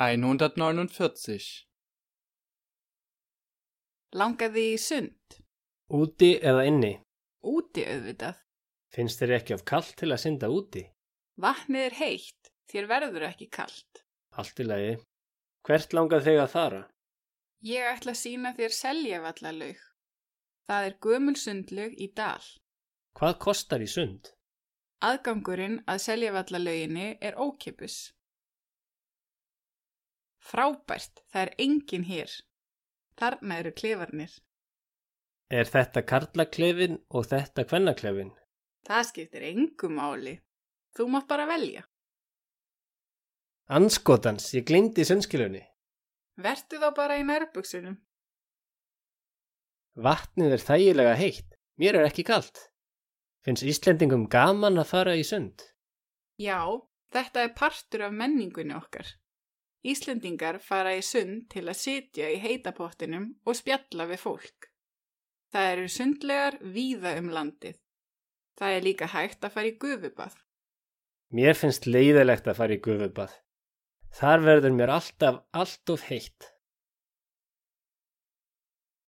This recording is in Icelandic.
149. Langaði í sund? Úti eða inni? Úti auðvitað. Finnst þér ekki of kalt til að synda úti? Vatnið er heitt, þér verður ekki kalt. Allt í lagi. Hvert langað þig að fara? Ég ætla að sýna þér Seljavallalaug. Það er gömul sundlaug í Dal. Hvað kostar í sund? Aðgangurinn að Seljavallalauginni er ókeypis. Frábært, það er enginn hér. Þarna eru klefarnir. Er þetta karlaklefin og þetta kvennaklefin? Það skiptir engu máli. Þú mátt bara velja. Andskotans, ég gleymdi sundskýlunni. Vertu þá bara í nærbuxunum. Vatnið er þægilega heitt. Mér er ekki kalt. Finnst Íslendingum gaman að fara í sund? Já, þetta er partur af menningunni okkar. Íslendingar fara í sund til að sitja í heita pottinum og spjalla við fólk. Það eru sundlegar víða landið. Það er líka hægt að fara í gufubað. Mér finnst leiðilegt að fara í gufubað. Þar verður mér alltaf allt of heitt.